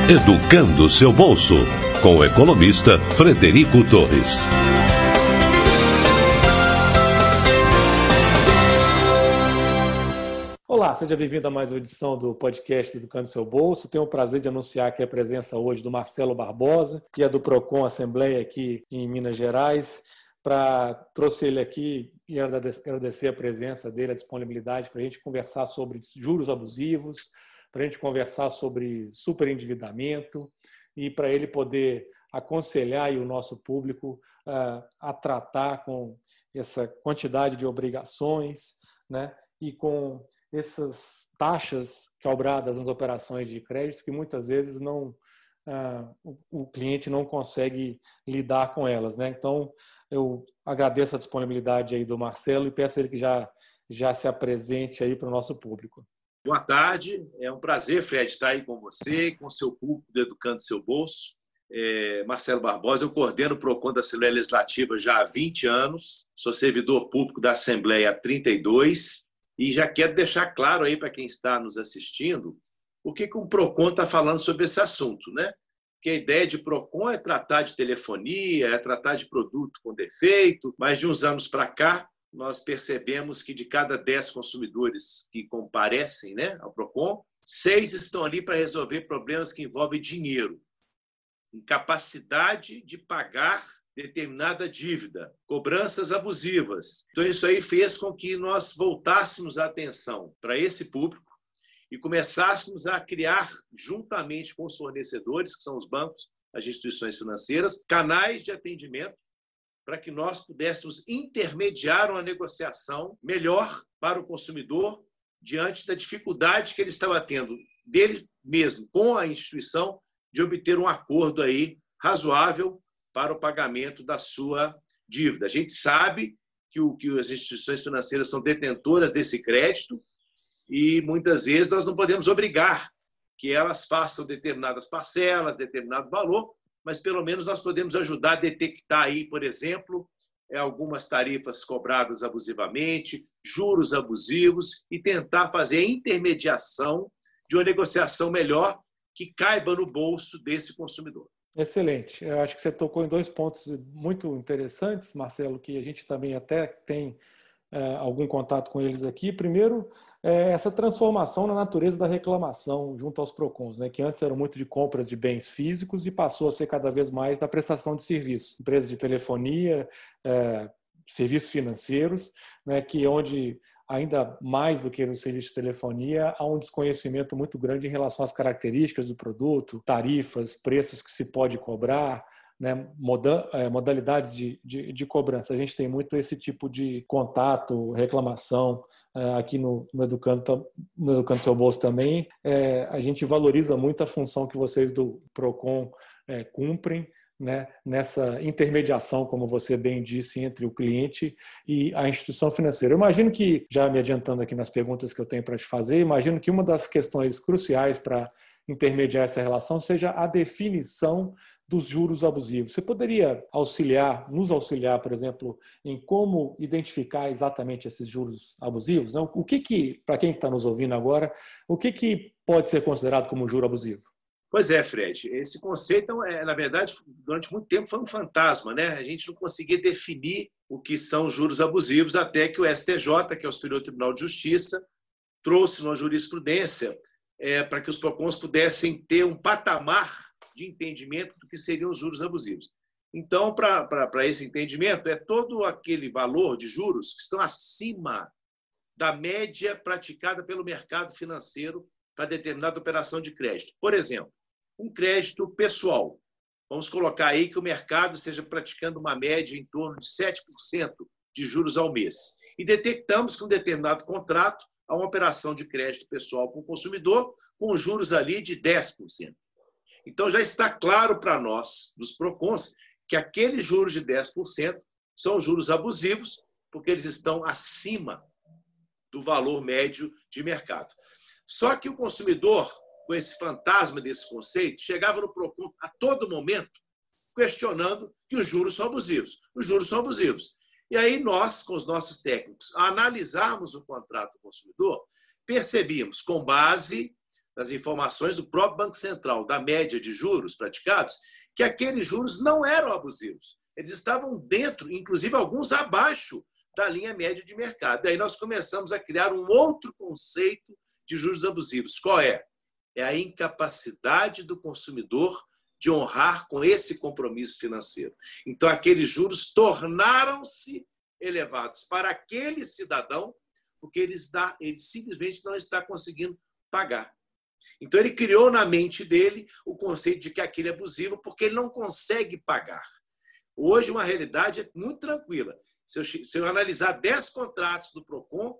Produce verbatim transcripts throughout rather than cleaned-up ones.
Educando seu bolso, com o economista Frederico Torres. Olá, seja bem-vindo a mais uma edição do podcast Educando seu Bolso. Tenho o prazer de anunciar aqui a presença hoje do Marcelo Barbosa, que é do Procon Assembleia aqui em Minas Gerais. Pra, trouxe ele aqui e agradecer a presença dele, a disponibilidade para a gente conversar sobre juros abusivos, para a gente conversar sobre superendividamento e para ele poder aconselhar aí o nosso público uh, a tratar com essa quantidade de obrigações, né, e com essas taxas cobradas nas operações de crédito que muitas vezes não, uh, o, o cliente não consegue lidar com elas, né? Então, eu agradeço a disponibilidade aí do Marcelo e peço a ele que já, já se apresente aí para o nosso público. Boa tarde, é um prazer, Fred, estar aí com você, com o seu público do Educando Seu Bolso. É, Marcelo Barbosa, eu coordeno o Procon da Assembleia Legislativa já há vinte anos, sou servidor público da Assembleia há trinta e dois e já quero deixar claro aí para quem está nos assistindo o que, que o Procon está falando sobre esse assunto, né? Que a ideia de Procon é tratar de telefonia, é tratar de produto com defeito, mas de uns anos para cá, nós percebemos que de cada dez consumidores que comparecem, né, ao Procon, seis estão ali para resolver problemas que envolvem dinheiro, incapacidade de pagar determinada dívida, cobranças abusivas. Então, isso aí fez com que nós voltássemos a atenção para esse público e começássemos a criar, juntamente com os fornecedores, que são os bancos, as instituições financeiras, canais de atendimento para que nós pudéssemos intermediar uma negociação melhor para o consumidor diante da dificuldade que ele estava tendo dele mesmo com a instituição de obter um acordo aí razoável para o pagamento da sua dívida. A gente sabe que, o, que as instituições financeiras são detentoras desse crédito e muitas vezes nós não podemos obrigar que elas façam determinadas parcelas, determinado valor, mas pelo menos nós podemos ajudar a detectar aí, por exemplo, algumas tarifas cobradas abusivamente, juros abusivos e tentar fazer a intermediação de uma negociação melhor que caiba no bolso desse consumidor. Excelente. Eu acho que você tocou em dois pontos muito interessantes, Marcelo, que a gente também até tem é, algum contato com eles aqui. Primeiro, é essa transformação na natureza da reclamação junto aos Procons, né, que antes eram muito de compras de bens físicos e passou a ser cada vez mais da prestação de serviços. Empresas de telefonia, é, serviços financeiros, né, que é onde, ainda mais do que no serviço de telefonia, há um desconhecimento muito grande em relação às características do produto, tarifas, preços que se pode cobrar, né, modalidades de, de, de cobrança. A gente tem muito esse tipo de contato, reclamação aqui no, no, Educando, no Educando Seu Bolso também. É, a gente valoriza muito a função que vocês do Procon é, cumprem, né, nessa intermediação, como você bem disse, entre o cliente e a instituição financeira. Eu imagino que, já me adiantando aqui nas perguntas que eu tenho para te fazer, imagino que uma das questões cruciais para intermediar essa relação seja a definição dos juros abusivos. Você poderia auxiliar, nos auxiliar, por exemplo, em como identificar exatamente esses juros abusivos? Não? O que que, para quem está nos ouvindo agora, o que que pode ser considerado como juro abusivo? Pois é, Fred. Esse conceito, é, na verdade, durante muito tempo foi um fantasma, né? A gente não conseguia definir o que são juros abusivos até que o S T J, que é o Superior Tribunal de Justiça, trouxe uma jurisprudência é, para que os Procons pudessem ter um patamar de entendimento do que seriam os juros abusivos. Então, para esse entendimento, é todo aquele valor de juros que estão acima da média praticada pelo mercado financeiro para determinada operação de crédito. Por exemplo, um crédito pessoal. Vamos colocar aí que o mercado esteja praticando uma média em torno de sete por cento de juros ao mês. E detectamos que um determinado contrato há uma operação de crédito pessoal com o consumidor com juros ali de dez por cento. Então, já está claro para nós, dos Procons, que aqueles juros de dez por cento são juros abusivos, porque eles estão acima do valor médio de mercado. Só que o consumidor, com esse fantasma desse conceito, chegava no Procon a todo momento questionando que os juros são abusivos. Os juros são abusivos. E aí nós, com os nossos técnicos, a analisarmos o contrato do consumidor, percebíamos, com base nas informações do próprio Banco Central, da média de juros praticados, que aqueles juros não eram abusivos. Eles estavam dentro, inclusive alguns abaixo da linha média de mercado. E aí nós começamos a criar um outro conceito de juros abusivos. Qual é? É a incapacidade do consumidor de honrar com esse compromisso financeiro. Então, aqueles juros tornaram-se elevados para aquele cidadão porque ele, está, ele simplesmente não está conseguindo pagar. Então, ele criou na mente dele o conceito de que aquilo é abusivo porque ele não consegue pagar. Hoje, uma realidade é muito tranquila. Se eu, se eu analisar dez contratos do PROCON,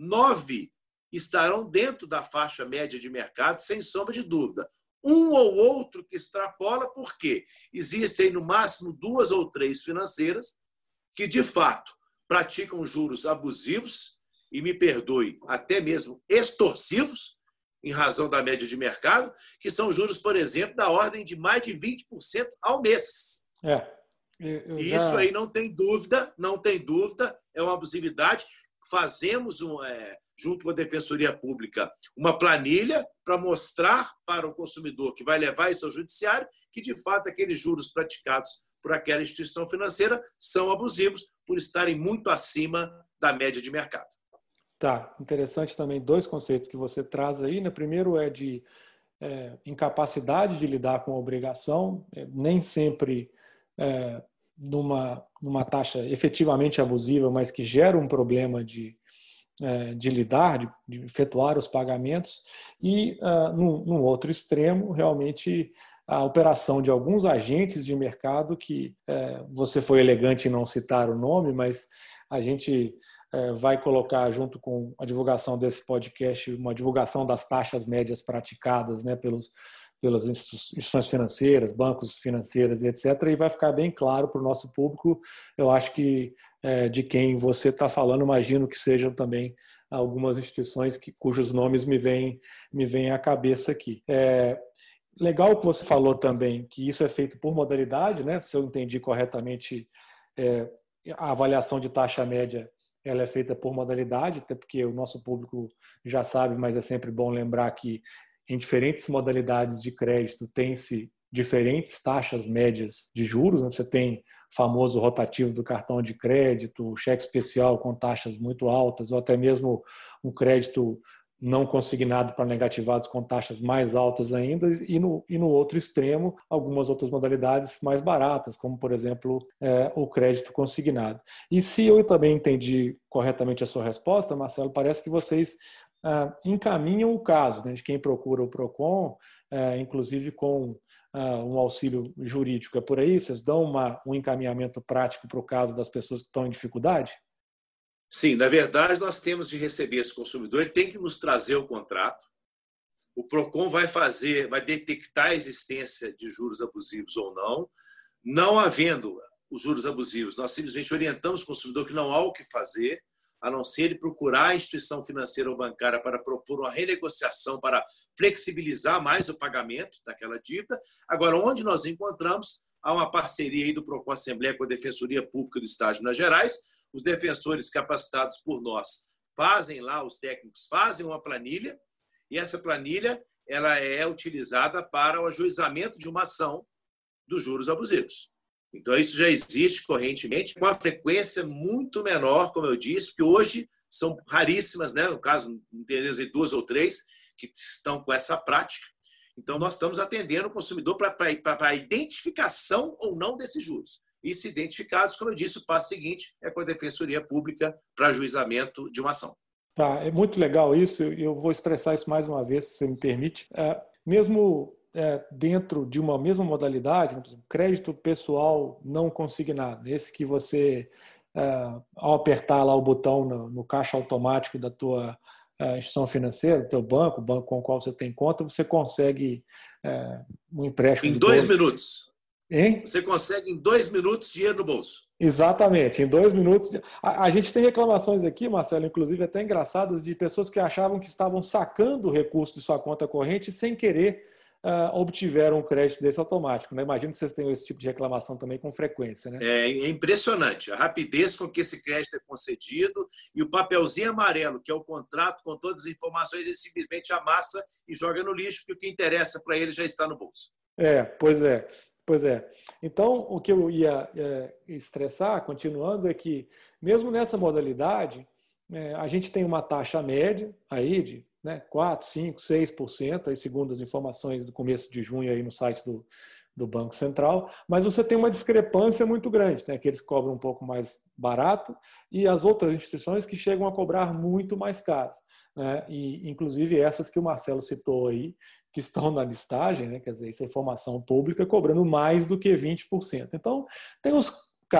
nove estarão dentro da faixa média de mercado, sem sombra de dúvida. Um ou outro que extrapola, porque existem no máximo duas ou três financeiras que, de fato, praticam juros abusivos, e me perdoe, até mesmo extorsivos, em razão da média de mercado, que são juros, por exemplo, da ordem de mais de vinte por cento ao mês. É. Eu já... Isso aí não tem dúvida, não tem dúvida, é uma abusividade. Fazemos, um, é, junto com a Defensoria Pública, uma planilha para mostrar para o consumidor que vai levar isso ao judiciário que, de fato, aqueles juros praticados por aquela instituição financeira são abusivos por estarem muito acima da média de mercado. Tá, interessante também dois conceitos que você traz aí, né? Primeiro é de é, incapacidade de lidar com a obrigação, é, nem sempre é, numa, numa taxa efetivamente abusiva, mas que gera um problema de, é, de lidar, de, de efetuar os pagamentos, e uh, no, no outro extremo, realmente a operação de alguns agentes de mercado que é, você foi elegante em não citar o nome, mas a gente vai colocar junto com a divulgação desse podcast uma divulgação das taxas médias praticadas, né, pelos, pelas instituições financeiras, bancos financeiros, etcétera. E vai ficar bem claro para o nosso público, eu acho que é, de quem você está falando, imagino que sejam também algumas instituições que, cujos nomes me vêm me vêm à cabeça aqui. É, legal que você falou também que isso é feito por modalidade, né? Se eu entendi corretamente, é, a avaliação de taxa média ela é feita por modalidade, até porque o nosso público já sabe, mas é sempre bom lembrar que em diferentes modalidades de crédito tem-se diferentes taxas médias de juros. Você tem o famoso rotativo do cartão de crédito, cheque especial com taxas muito altas, ou até mesmo um crédito não consignado para negativados com taxas mais altas ainda, e no, e no outro extremo, algumas outras modalidades mais baratas, como, por exemplo, é, o crédito consignado. E se eu também entendi corretamente a sua resposta, Marcelo, parece que vocês ah, encaminham o caso, né, de quem procura o PROCON, é, inclusive com ah, um auxílio jurídico. É por aí? Vocês dão uma, um encaminhamento prático para o caso das pessoas que estão em dificuldade? Sim, na verdade, nós temos de receber esse consumidor, ele tem que nos trazer o contrato. O PROCON vai fazer, vai detectar a existência de juros abusivos ou não. Não havendo os juros abusivos, nós simplesmente orientamos o consumidor que não há o que fazer, a não ser ele procurar a instituição financeira ou bancária para propor uma renegociação, para flexibilizar mais o pagamento daquela dívida. Agora, onde nós encontramos, há uma parceria aí do PROCON Assembleia com a Defensoria Pública do Estado de Minas Gerais. Os defensores capacitados por nós fazem lá, os técnicos fazem uma planilha, e essa planilha ela é utilizada para o ajuizamento de uma ação dos juros abusivos. Então, isso já existe correntemente, com uma frequência muito menor, como eu disse, porque hoje são raríssimas, né? No caso, entendemos aí duas ou três que estão com essa prática. Então, nós estamos atendendo o consumidor para a identificação ou não desses juros. E, se identificados, como eu disse, o passo seguinte é com a Defensoria Pública para ajuizamento de uma ação. Tá, é muito legal isso. Eu vou estressar isso mais uma vez, se você me permite. É, mesmo é, dentro de uma mesma modalidade, por exemplo, crédito pessoal não consignado, esse que você, é, ao apertar lá o botão no, no caixa automático da tua a instituição financeira, do teu banco, o banco com o qual você tem conta, você consegue é, um empréstimo. Em dois minutos. Hein? Você consegue em dois minutos dinheiro no bolso. Exatamente, em dois minutos. A, a gente tem reclamações aqui, Marcelo, inclusive até engraçadas, de pessoas que achavam que estavam sacando o recurso de sua conta corrente sem querer uh, obtiveram um crédito desse automático, né? Imagino que vocês tenham esse tipo de reclamação também com frequência, né? É impressionante a rapidez com que esse crédito é concedido e o papelzinho amarelo, que é o contrato com todas as informações, ele simplesmente amassa e joga no lixo, porque o que interessa para ele já está no bolso. É, pois é. Pois é. Então, o que eu ia é, estressar, continuando, é que, mesmo nessa modalidade, é, a gente tem uma taxa média aí de né, quatro, cinco, seis por cento, aí, segundo as informações do começo de junho aí no site do, do Banco Central, mas você tem uma discrepância muito grande, né? Aqueles que cobram um pouco mais barato e as outras instituições que chegam a cobrar muito mais caro, né? E, inclusive, essas que o Marcelo citou aí, que estão na listagem, né? Quer dizer, essa informação pública cobrando mais do que vinte por cento. Então, tem os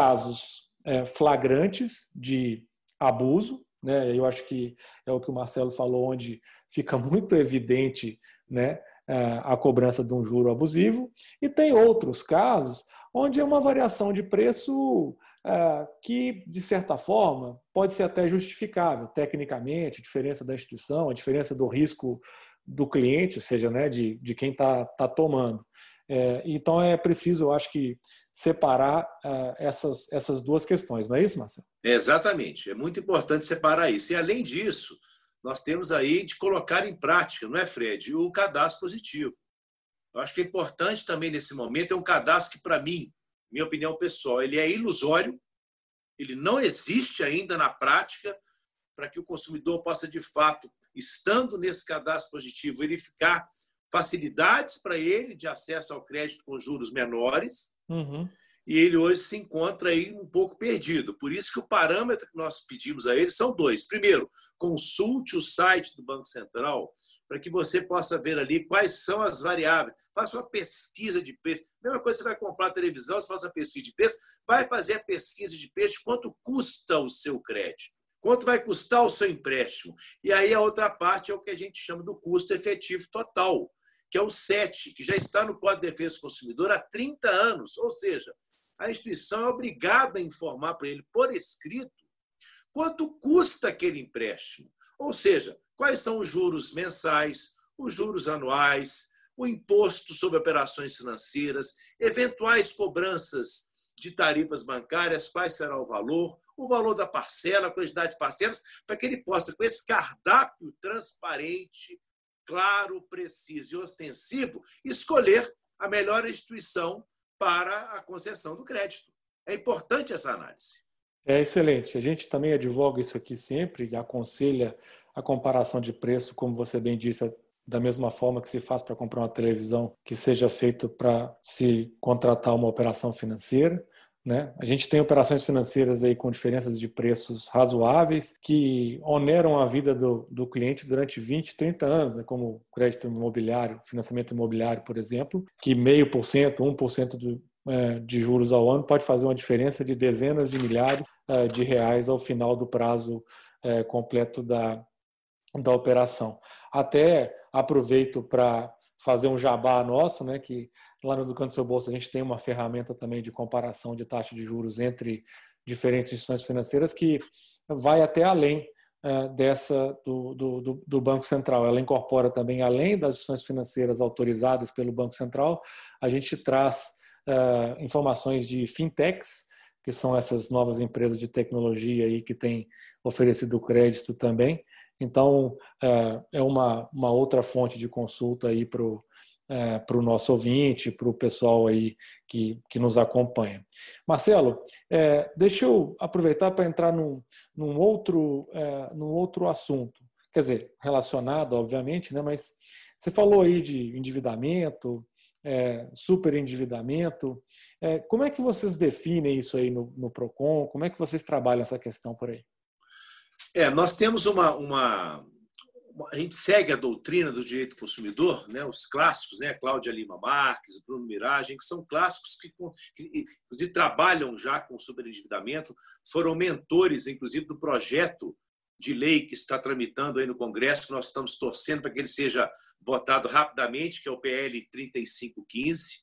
casos é, flagrantes de abuso, né? Eu acho que é o que o Marcelo falou, onde fica muito evidente, né, a cobrança de um juro abusivo, e tem outros casos onde é uma variação de preço é, que, de certa forma, pode ser até justificável, tecnicamente, a diferença da instituição, a diferença do risco do cliente, ou seja, né, de, de quem está tá tomando. É, então é preciso, eu acho que, separar uh, essas, essas duas questões, não é isso, Marcelo? É, exatamente, é muito importante separar isso. E, além disso, nós temos aí de colocar em prática, não é, Fred, o cadastro positivo. Eu acho que é importante também, nesse momento, é um cadastro que, para mim, minha opinião pessoal, ele é ilusório, ele não existe ainda na prática, para que o consumidor possa, de fato, estando nesse cadastro positivo, verificar facilidades para ele de acesso ao crédito com juros menores, uhum. E ele hoje se encontra aí um pouco perdido. Por isso que o parâmetro que nós pedimos a ele são dois. Primeiro, consulte o site do Banco Central para que você possa ver ali quais são as variáveis. Faça uma pesquisa de preço. Mesma coisa, você vai comprar a televisão, você faz a pesquisa de preço, vai fazer a pesquisa de preço de quanto custa o seu crédito. Quanto vai custar o seu empréstimo? E aí a outra parte é o que a gente chama do custo efetivo total, que é o S E T, que já está no Código de Defesa do Consumidor há trinta anos. Ou seja, a instituição é obrigada a informar para ele por escrito quanto custa aquele empréstimo. Ou seja, quais são os juros mensais, os juros anuais, o imposto sobre operações financeiras, eventuais cobranças de tarifas bancárias, quais será o valor, o valor da parcela, a quantidade de parcelas, para que ele possa, com esse cardápio transparente, claro, preciso e ostensivo, escolher a melhor instituição para a concessão do crédito. É importante essa análise. É excelente. A gente também advoga isso aqui sempre e aconselha a comparação de preço, como você bem disse, da mesma forma que se faz para comprar uma televisão, que seja feito para se contratar uma operação financeira. Né? A gente tem operações financeiras aí com diferenças de preços razoáveis que oneram a vida do, do cliente durante vinte, trinta anos, né? Como crédito imobiliário, financiamento imobiliário, por exemplo, que meio por cento, um por cento do, é, de juros ao ano pode fazer uma diferença de dezenas de milhares é, de reais ao final do prazo é, completo da, da operação. Até aproveito para fazer um jabá nosso, né, que lá no Educando Seu Bolso a gente tem uma ferramenta também de comparação de taxa de juros entre diferentes instituições financeiras que vai até além uh, dessa do, do, do Banco Central. Ela incorpora também, além das instituições financeiras autorizadas pelo Banco Central, a gente traz uh, informações de fintechs, que são essas novas empresas de tecnologia aí que têm oferecido crédito também. Então, é uma, uma outra fonte de consulta aí para o é, para o nosso ouvinte, para o pessoal aí que, que nos acompanha. Marcelo, é, deixa eu aproveitar para entrar num, num, outro, é, num outro assunto, quer dizer, relacionado, obviamente, né, mas você falou aí de endividamento, é, superendividamento. É, como é que vocês definem isso aí no, no PROCON? Como é que vocês trabalham essa questão por aí? É, nós temos uma, uma, uma... A gente segue a doutrina do direito do consumidor, né, os clássicos, né, Cláudia Lima Marques, Bruno Miragem, que são clássicos que, que, inclusive, trabalham já com superendividamento, foram mentores, inclusive, do projeto de lei que está tramitando aí no Congresso, que nós estamos torcendo para que ele seja votado rapidamente, que é o P L trinta e cinco quinze.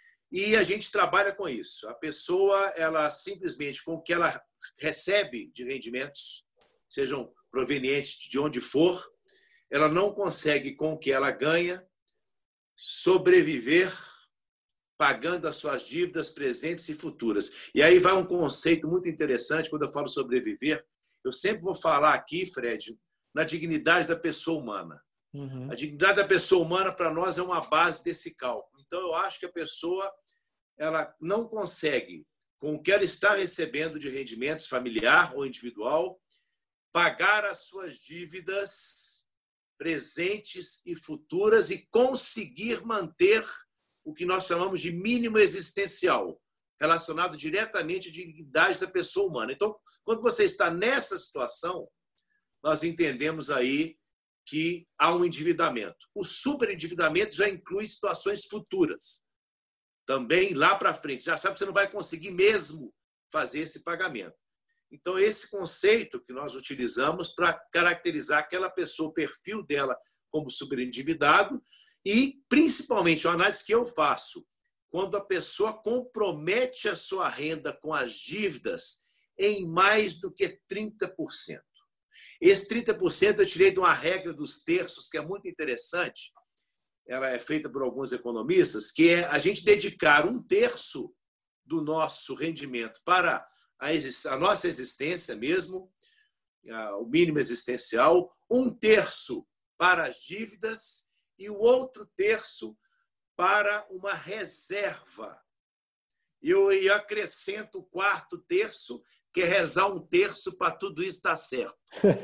E a gente trabalha com isso. A pessoa, ela simplesmente, com o que ela recebe de rendimentos, sejam provenientes de onde for, ela não consegue, com o que ela ganha, sobreviver pagando as suas dívidas presentes e futuras. E aí vai um conceito muito interessante quando eu falo sobreviver. Eu sempre vou falar aqui, Fred, na dignidade da pessoa humana. Uhum. A dignidade da pessoa humana, para nós, é uma base desse cálculo. Então, eu acho que a pessoa ela não consegue, com o que ela está recebendo de rendimentos familiar ou individual, pagar as suas dívidas presentes e futuras e conseguir manter o que nós chamamos de mínimo existencial, relacionado diretamente à dignidade da pessoa humana. Então, quando você está nessa situação, nós entendemos aí que há um endividamento. O superendividamento já inclui situações futuras. Também lá para frente, já sabe que você não vai conseguir mesmo fazer esse pagamento. Então, esse conceito que nós utilizamos para caracterizar aquela pessoa, o perfil dela como superendividado, e, principalmente, a análise que eu faço, quando a pessoa compromete a sua renda com as dívidas em mais do que trinta por cento. Esse trinta por cento eu tirei de uma regra dos terços, que é muito interessante, ela é feita por alguns economistas, que é a gente dedicar um terço do nosso rendimento para a nossa existência mesmo, o mínimo existencial, um terço para as dívidas e o outro terço para uma reserva. E eu, eu acrescento o quarto terço, que é rezar um terço para tudo isso dar certo.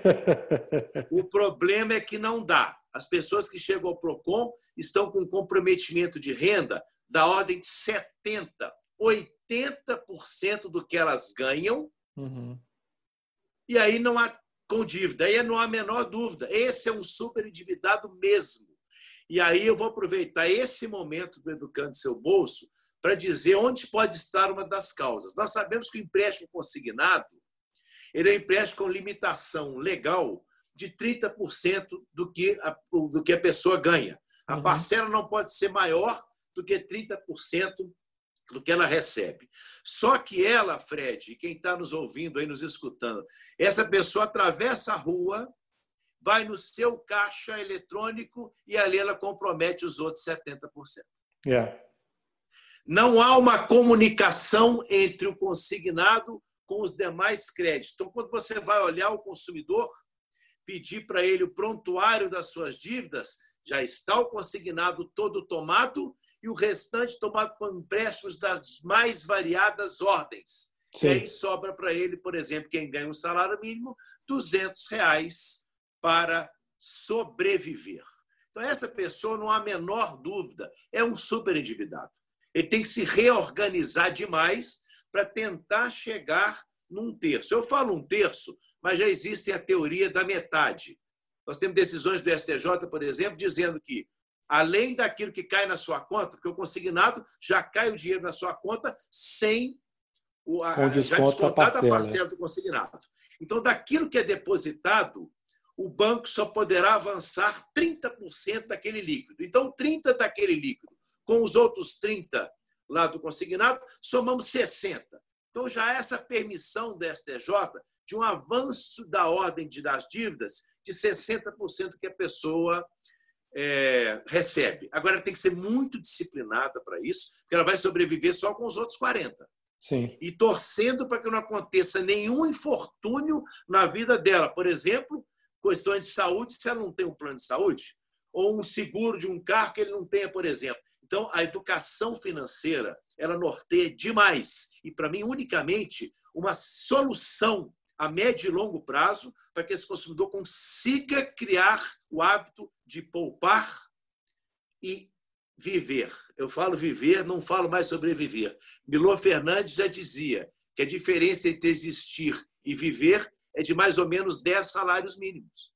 O problema é que não dá. As pessoas que chegam ao PROCON estão com comprometimento de renda da ordem de setenta por cento, oitenta por cento do que elas ganham, uhum. E aí não há com dívida, aí não há a menor dúvida. Esse é um super endividado mesmo. E aí eu vou aproveitar esse momento do Educando Seu Bolso para dizer onde pode estar uma das causas. Nós sabemos que o empréstimo consignado ele é um empréstimo com limitação legal de trinta por cento do que a, do que a pessoa ganha. A uhum. parcela não pode ser maior do que trinta por cento do que ela recebe. Só que ela, Fred, quem está nos ouvindo aí, nos escutando, essa pessoa atravessa a rua, vai no seu caixa eletrônico e ali ela compromete os outros setenta por cento. Yeah. Não há uma comunicação entre o consignado com os demais créditos. Então, quando você vai olhar o consumidor, pedir para ele o prontuário das suas dívidas, já está o consignado todo tomado e o restante tomado por empréstimos das mais variadas ordens. Sim. E aí sobra para ele, por exemplo, quem ganha um salário mínimo, duzentos reais para sobreviver. Então, essa pessoa, não há a menor dúvida, é um super endividado. Ele tem que se reorganizar demais para tentar chegar num terço. Eu falo um terço, mas já existe a teoria da metade. Nós temos decisões do S T J, por exemplo, dizendo que, além daquilo que cai na sua conta, porque o consignado já cai o dinheiro na sua conta sem o, a, já descontada a parcela do consignado. Então, daquilo que é depositado, o banco só poderá avançar trinta por cento daquele líquido. Então, trinta por cento daquele líquido, com os outros trinta por cento lá do consignado, somamos sessenta por cento. Então, já há essa permissão da S T J de um avanço da ordem de, das dívidas de sessenta por cento que a pessoa é, recebe. Agora, ela tem que ser muito disciplinada para isso, porque ela vai sobreviver só com os outros quarenta por cento. Sim. E torcendo para que não aconteça nenhum infortúnio na vida dela. Por exemplo, questões de saúde, se ela não tem um plano de saúde, ou um seguro de um carro que ele não tenha, por exemplo. Então, a educação financeira, ela norteia demais. E, para mim, unicamente, uma solução a médio e longo prazo para que esse consumidor consiga criar o hábito de poupar e viver. Eu falo viver, não falo mais sobreviver. Milor Fernandes já dizia que a diferença entre existir e viver é de mais ou menos dez salários mínimos.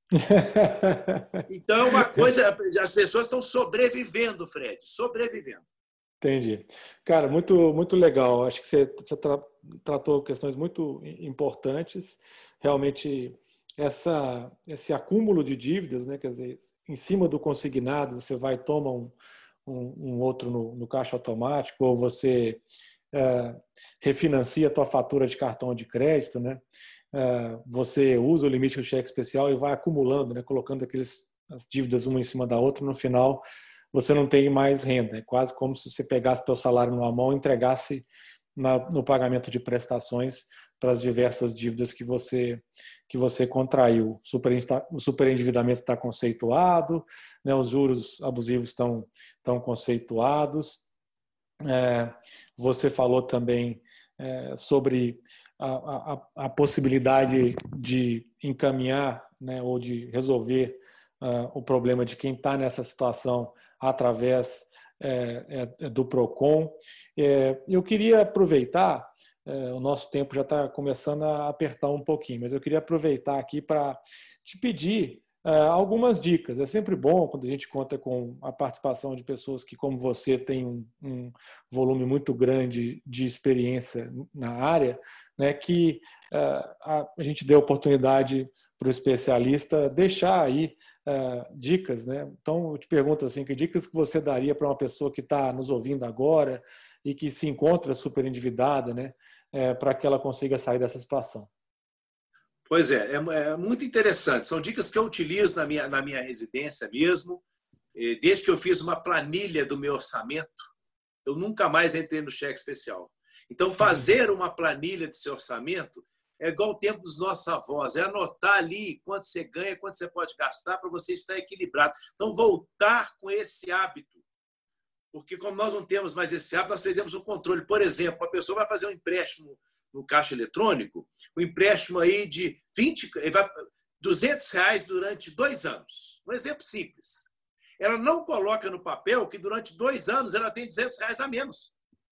Então, uma coisa, as pessoas estão sobrevivendo, Fred, sobrevivendo. Entendi. Cara, muito, muito legal. Acho que você, você tra, tratou questões muito importantes. Realmente, essa, esse acúmulo de dívidas, né? Quer dizer, em cima do consignado, você vai e toma um, um, um outro no, no caixa automático, ou você é, refinancia a tua fatura de cartão de crédito, né? É, você usa o limite do cheque especial e vai acumulando, né? Colocando aqueles, as dívidas uma em cima da outra. No final, você não tem mais renda. É quase como se você pegasse seu salário numa mão e entregasse na, no pagamento de prestações para as diversas dívidas que você, que você contraiu. O superendividamento está conceituado, né, os juros abusivos estão, estão conceituados. É, você falou também é, sobre a, a, a possibilidade de encaminhar, né, ou de resolver uh, o problema de quem está nessa situação através é, é, do PROCON. É, eu queria aproveitar, é, o nosso tempo já está começando a apertar um pouquinho, mas eu queria aproveitar aqui para te pedir uh, algumas dicas. É sempre bom quando a gente conta com a participação de pessoas que, como você, tem um, um volume muito grande de experiência na área, né, que uh, a, a gente dê oportunidade para o especialista deixar aí uh, dicas, né? Então, eu te pergunto assim, que dicas que você daria para uma pessoa que está nos ouvindo agora e que se encontra super endividada, né, é, para que ela consiga sair dessa situação? Pois é, é, é muito interessante. São dicas que eu utilizo na minha, na minha residência mesmo. Desde que eu fiz uma planilha do meu orçamento, eu nunca mais entrei no cheque especial. Então, fazer uma planilha do seu orçamento é igual o tempo dos nossos avós, é anotar ali quanto você ganha, quanto você pode gastar para você estar equilibrado. Então, voltar com esse hábito. Porque como nós não temos mais esse hábito, nós perdemos o controle. Por exemplo, a pessoa vai fazer um empréstimo no caixa eletrônico, um empréstimo aí de vinte, duzentos reais durante dois anos. Um exemplo simples. Ela não coloca no papel que durante dois anos ela tem duzentos reais a menos.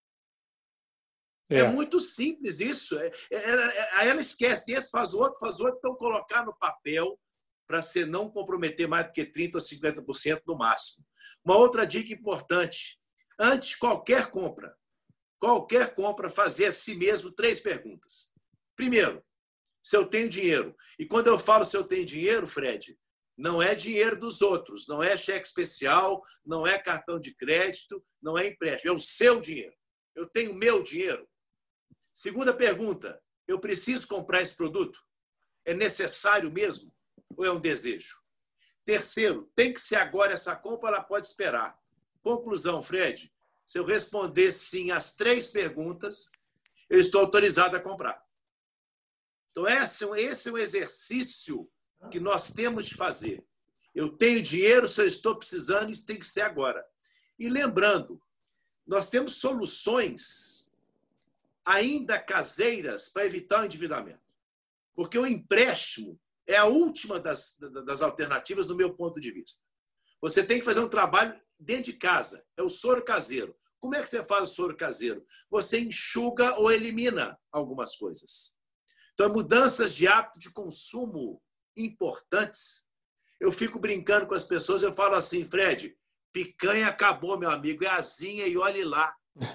É, é muito simples isso. Aí ela esquece desse, faz outro, faz outro. Então, colocar no papel para você não comprometer mais do que trinta por cento ou cinquenta por cento no máximo. Uma outra dica importante. Antes de qualquer compra, qualquer compra, fazer a si mesmo três perguntas. Primeiro, se eu tenho dinheiro. E quando eu falo se eu tenho dinheiro, Fred, não é dinheiro dos outros, não é cheque especial, não é cartão de crédito, não é empréstimo, é o seu dinheiro. Eu tenho meu dinheiro. Segunda pergunta, eu preciso comprar esse produto? É necessário mesmo? Ou é um desejo? Terceiro, tem que ser agora essa compra, ela pode esperar. Conclusão, Fred, se eu responder sim às três perguntas, eu estou autorizado a comprar. Então, esse é um exercício que nós temos de fazer. Eu tenho dinheiro, se eu estou precisando, isso tem que ser agora. E lembrando, nós temos soluções ainda caseiras para evitar o endividamento. Porque o empréstimo é a última das, das alternativas, do meu ponto de vista. Você tem que fazer um trabalho dentro de casa. É o soro caseiro. Como é que você faz o soro caseiro? Você enxuga ou elimina algumas coisas. Então, mudanças de hábito de consumo importantes. Eu fico brincando com as pessoas, eu falo assim, Fred, picanha acabou, meu amigo, é asinha e olhe lá.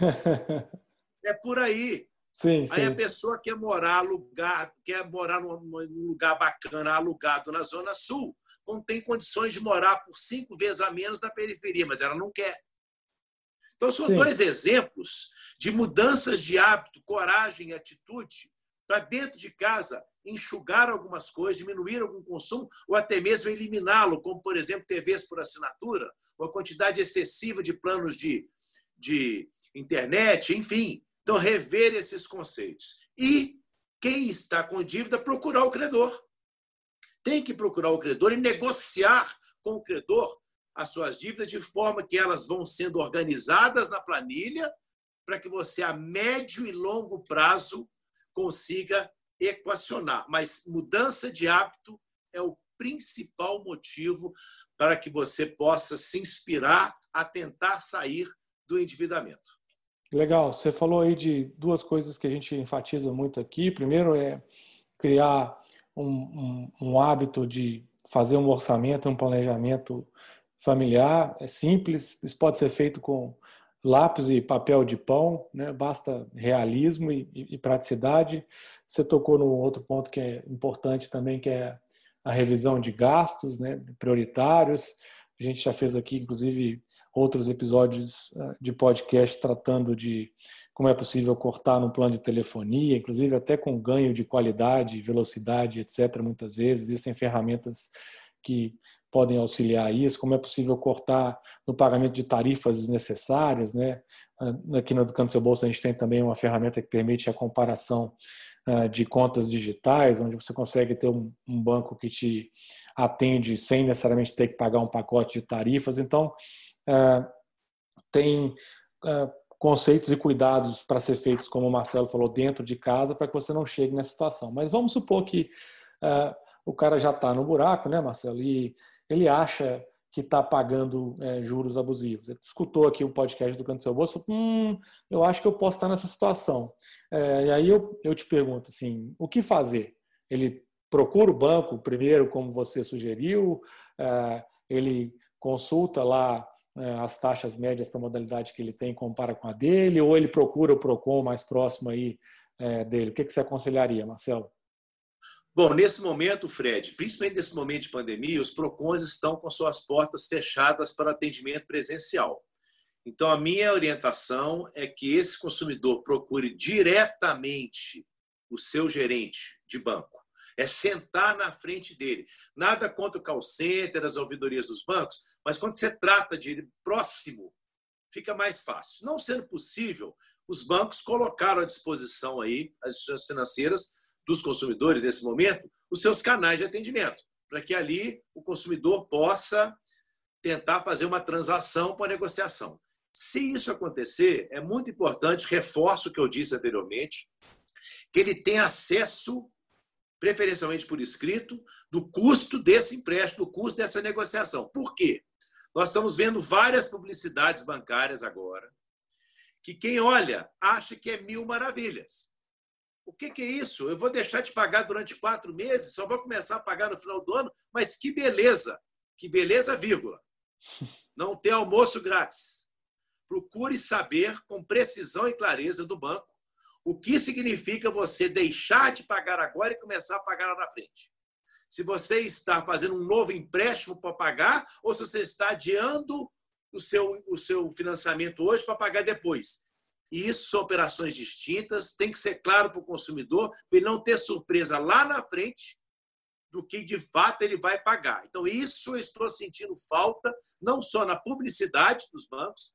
É por aí. Sim, aí sim. A pessoa quer morar alugado, quer morar num lugar bacana, alugado na Zona Sul, não tem condições de morar por cinco vezes a menos na periferia, mas ela não quer. Então, são sim. dois exemplos de mudanças de hábito, coragem e atitude para dentro de casa enxugar algumas coisas, diminuir algum consumo ou até mesmo eliminá-lo, como, por exemplo, T Vs por assinatura, ou a quantidade excessiva de planos de, de internet, enfim. Então, rever esses conceitos. E quem está com dívida, procurar o credor. Tem que procurar o credor e negociar com o credor as suas dívidas de forma que elas vão sendo organizadas na planilha para que você, a médio e longo prazo, consiga equacionar. Mas mudança de hábito é o principal motivo para que você possa se inspirar a tentar sair do endividamento. Legal. Você falou aí de duas coisas que a gente enfatiza muito aqui. Primeiro é criar um, um, um hábito de fazer um orçamento, um planejamento familiar. É simples, isso pode ser feito com lápis e papel de pão, né? Basta realismo e, e, e praticidade. Você tocou no outro ponto que é importante também, que é a revisão de gastos, né? Prioritários. A gente já fez aqui, inclusive, outros episódios de podcast tratando de como é possível cortar no plano de telefonia, inclusive até com ganho de qualidade, velocidade, etcétera. Muitas vezes existem ferramentas que podem auxiliar isso, como é possível cortar no pagamento de tarifas desnecessárias, né? Aqui no Educando Seu Bolso a gente tem também uma ferramenta que permite a comparação de contas digitais, onde você consegue ter um banco que te atende sem necessariamente ter que pagar um pacote de tarifas. Então, tem conceitos e cuidados para ser feitos, como o Marcelo falou, dentro de casa, para que você não chegue nessa situação. Mas vamos supor que o cara já está no buraco, né, Marcelo? E ele acha que está pagando é, juros abusivos. Ele escutou aqui o podcast do Educando Seu Bolso, hum, eu acho que eu posso estar nessa situação. É, e aí eu, eu te pergunto, assim, o que fazer? Ele procura o banco primeiro, como você sugeriu, é, ele consulta lá é, as taxas médias para a modalidade que ele tem e compara com a dele, ou ele procura o PROCON mais próximo aí é, dele? O que, que você aconselharia, Marcelo? Bom, nesse momento, Fred, principalmente nesse momento de pandemia, os PROCONs estão com suas portas fechadas para atendimento presencial. Então, a minha orientação é que esse consumidor procure diretamente o seu gerente de banco. É sentar na frente dele. Nada contra o call center, as ouvidorias dos bancos, mas quando você trata de ir próximo, fica mais fácil. Não sendo possível, os bancos colocaram à disposição aí, as instituições financeiras, dos consumidores, nesse momento, os seus canais de atendimento, para que ali o consumidor possa tentar fazer uma transação para negociação. Se isso acontecer, é muito importante, reforço o que eu disse anteriormente, que ele tenha acesso, preferencialmente por escrito, do custo desse empréstimo, do custo dessa negociação. Por quê? Nós estamos vendo várias publicidades bancárias agora, que quem olha acha que é mil maravilhas. O que, que é isso? Eu vou deixar de pagar durante quatro meses, só vou começar a pagar no final do ano, mas que beleza, que beleza, vírgula. Não tem almoço grátis. Procure saber com precisão e clareza do banco o que significa você deixar de pagar agora e começar a pagar lá na frente. Se você está fazendo um novo empréstimo para pagar ou se você está adiando o seu, o seu financiamento hoje para pagar depois. E isso são operações distintas, tem que ser claro para o consumidor, para ele não ter surpresa lá na frente do que de fato ele vai pagar. Então, isso eu estou sentindo falta, não só na publicidade dos bancos,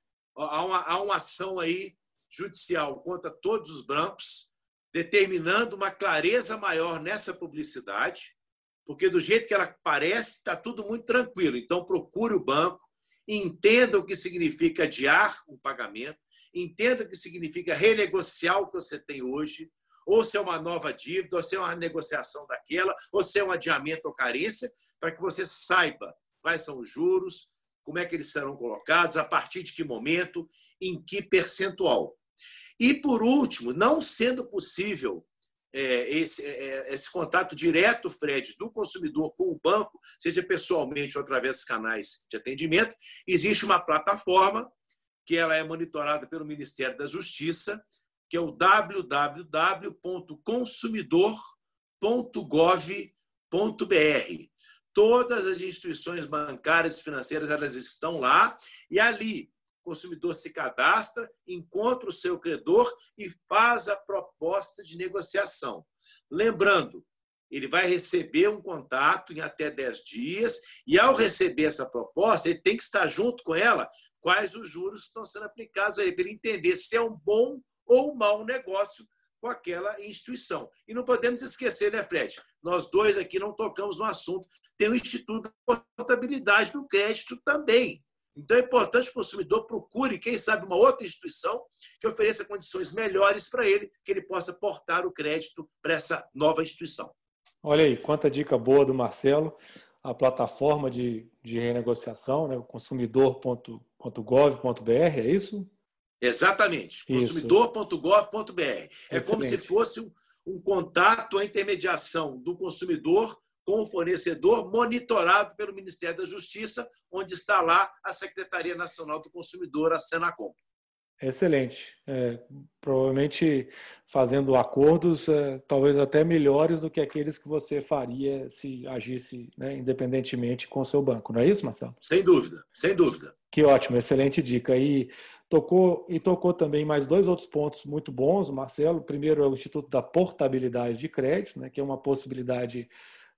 há uma, há uma ação aí judicial contra todos os bancos, determinando uma clareza maior nessa publicidade, porque do jeito que ela parece, está tudo muito tranquilo. Então, procure o banco, entenda o que significa adiar o pagamento, entenda o que significa renegociar o que você tem hoje, ou se é uma nova dívida, ou se é uma negociação daquela, ou se é um adiamento ou carência, para que você saiba quais são os juros, como é que eles serão colocados, a partir de que momento, em que percentual. E, por último, não sendo possível é, esse, é, esse contato direto, Fred, do consumidor com o banco, seja pessoalmente ou através dos canais de atendimento, existe uma plataforma que ela é monitorada pelo Ministério da Justiça, que é o w w w ponto consumidor ponto gov ponto b r. Todas as instituições bancárias e financeiras elas estão lá e ali o consumidor se cadastra, encontra o seu credor e faz a proposta de negociação. Lembrando, ele vai receber um contato em até dez dias e, ao receber essa proposta, ele tem que estar junto com ela quais os juros estão sendo aplicados aí, para ele entender se é um bom ou um mau negócio com aquela instituição. E não podemos esquecer, né, Fred? Nós dois aqui não tocamos no assunto. Tem o Instituto de Portabilidade do Crédito também. Então, é importante que o consumidor procure, quem sabe, uma outra instituição que ofereça condições melhores para ele, que ele possa portar o crédito para essa nova instituição. Olha aí, quanta dica boa do Marcelo. A plataforma de, de renegociação, né, o consumidor ponto gov ponto b r, é isso? Exatamente, consumidor ponto gov ponto b r. É Excelente. Como se fosse um, um contato, a intermediação do consumidor com o fornecedor, monitorado pelo Ministério da Justiça, onde está lá a Secretaria Nacional do Consumidor, a Senacom. Excelente. É, provavelmente fazendo acordos é, talvez até melhores do que aqueles que você faria se agisse, né, independentemente com o seu banco. Não é isso, Marcelo? Sem dúvida, sem dúvida. Que ótimo, excelente dica. E tocou, e tocou também mais dois outros pontos muito bons, Marcelo. O primeiro é o Instituto da Portabilidade de Crédito, né, que é uma possibilidade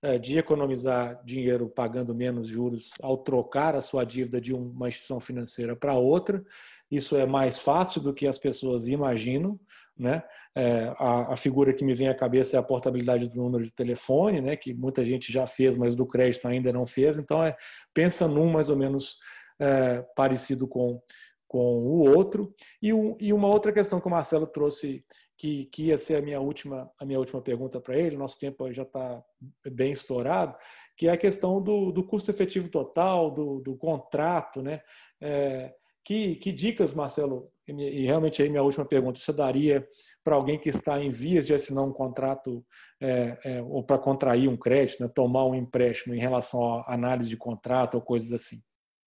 de economizar dinheiro pagando menos juros ao trocar a sua dívida de uma instituição financeira para outra. Isso é mais fácil do que as pessoas imaginam, né? É, a, a figura que me vem à cabeça é a portabilidade do número de telefone, né? Que muita gente já fez, mas do crédito ainda não fez. Então, é, pensa num mais ou menos é, parecido com, com o outro. E, um, e uma outra questão que o Marcelo trouxe, que, que ia ser a minha última, a minha última pergunta para ele, nosso tempo já está bem estourado, que é a questão do, do custo efetivo total, do, do contrato, né? É, Que, que dicas, Marcelo, e realmente aí minha última pergunta, você daria para alguém que está em vias de assinar um contrato é, é, ou para contrair um crédito, né, tomar um empréstimo em relação à análise de contrato ou coisas assim?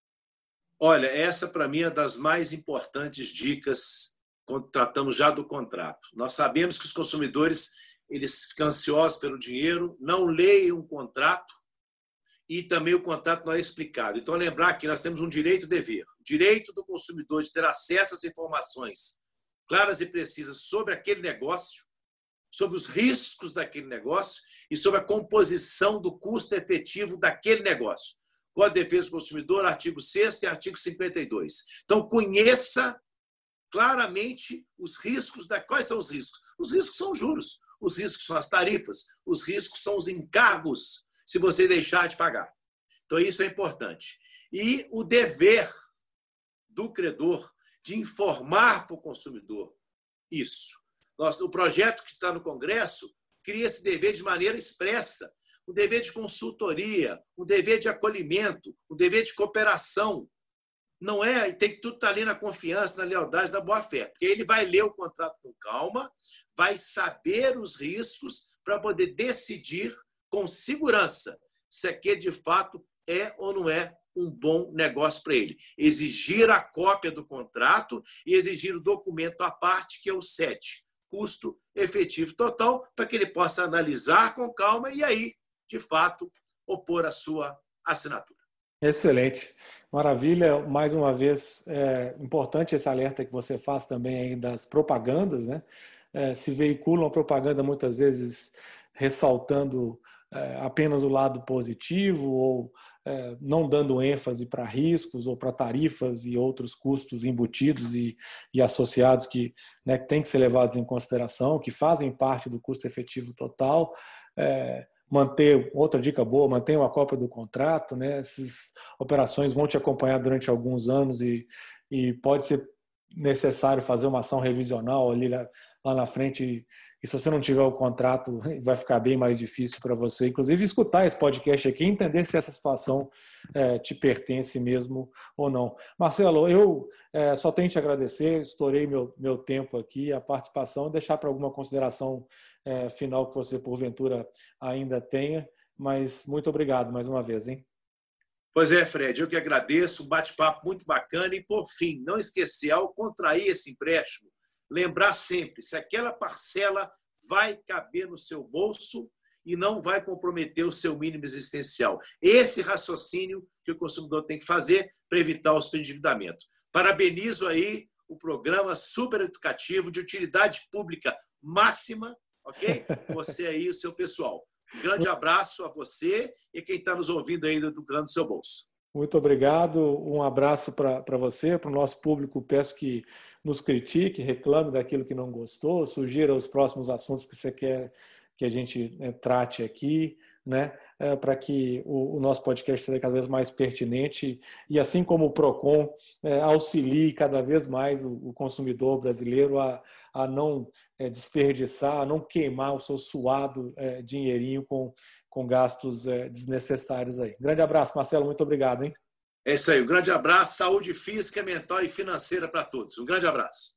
Olha, essa para mim é das mais importantes dicas quando tratamos já do contrato. Nós sabemos que os consumidores eles ficam ansiosos pelo dinheiro, não leem um contrato, e também o contrato não é explicado. Então, lembrar que nós temos um direito e dever. O direito do consumidor de ter acesso às informações claras e precisas sobre aquele negócio, sobre os riscos daquele negócio e sobre a composição do custo efetivo daquele negócio. Código de Defesa do Consumidor, artigo sexto e artigo cinquenta e dois. Então, conheça claramente os riscos. Da... Quais são os riscos? Os riscos são os juros, os riscos são as tarifas, os riscos são os encargos, se você deixar de pagar. Então, isso é importante. E o dever do credor de informar para o consumidor isso. Nossa, o projeto que está no Congresso cria esse dever de maneira expressa. Um dever de consultoria, um dever de acolhimento, um dever de cooperação. Não é, tem que tudo estar ali na confiança, na lealdade, na boa-fé. Porque ele vai ler o contrato com calma, vai saber os riscos para poder decidir com segurança se aquele de fato é ou não é um bom negócio para ele. Exigir a cópia do contrato e exigir o documento à parte, que é o sete, custo efetivo total, para que ele possa analisar com calma e aí, de fato, opor a sua assinatura. Excelente. Maravilha. Mais uma vez, é importante esse alerta que você faz também aí das propagandas, né? É, se veicula uma propaganda muitas vezes ressaltando é, apenas o lado positivo ou é, não dando ênfase para riscos ou para tarifas e outros custos embutidos e, e associados que, né, têm que ser levados em consideração, que fazem parte do custo efetivo total. É, manter, outra dica boa, mantenha uma cópia do contrato, né? Essas operações vão te acompanhar durante alguns anos e, e pode ser necessário fazer uma ação revisional ali lá, lá na frente. E se você não tiver o contrato, vai ficar bem mais difícil para você, inclusive, escutar esse podcast aqui e entender se essa situação é, te pertence mesmo ou não. Marcelo, eu é, só tenho que te agradecer, estourei meu, meu tempo aqui, a participação, deixar para alguma consideração é, final que você, porventura, ainda tenha, mas muito obrigado mais uma vez, hein? Pois é, Fred, eu que agradeço, um bate-papo muito bacana e, por fim, não esquecer, ao contrair esse empréstimo, lembrar sempre se aquela parcela vai caber no seu bolso e não vai comprometer o seu mínimo existencial. Esse raciocínio que o consumidor tem que fazer para evitar o endividamento. Parabenizo aí o programa super educativo de utilidade pública máxima, ok? Você aí e o seu pessoal. Um grande abraço a você e quem está nos ouvindo aí do Grande do Seu Bolso. Muito obrigado, um abraço para você, para o nosso público. Peço que nos critique, reclame daquilo que não gostou, sugira os próximos assuntos que você quer que a gente é, trate aqui, né? É, para que o, o nosso podcast seja cada vez mais pertinente e, assim como o Procon, é, auxilie cada vez mais o, o consumidor brasileiro a, a não é, desperdiçar, a não queimar o seu suado é, dinheirinho com, com gastos é, desnecessários aí. Grande abraço, Marcelo, muito obrigado, hein? É isso aí, um grande abraço, saúde física, mental e financeira para todos. Um grande abraço.